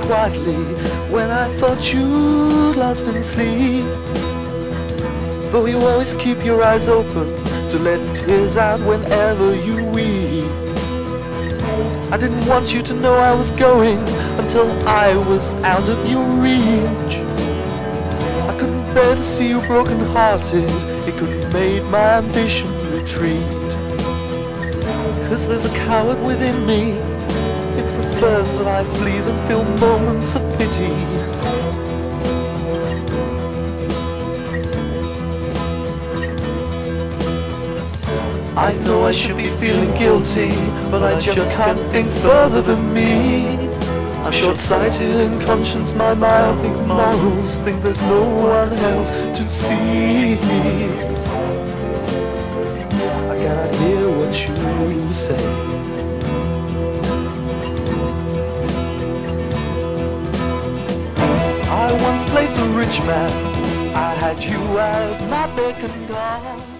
quietly when I thought you'd lost in sleep. But you always keep your eyes open to let tears out whenever you weep. I didn't want you to know I was going until I was out of your reach. I couldn't bear to see you broken-hearted. It could have made my ambition retreat. 'Cause there's a coward within me. It prefers that I flee than feel moments of pity. I know I should be feeling guilty, but I just can't think further than me. I'm short-sighted in conscience, my myopic morals think there's no one else to see. I cannot hear what you say. I once played the rich man. I had you at my beck and call.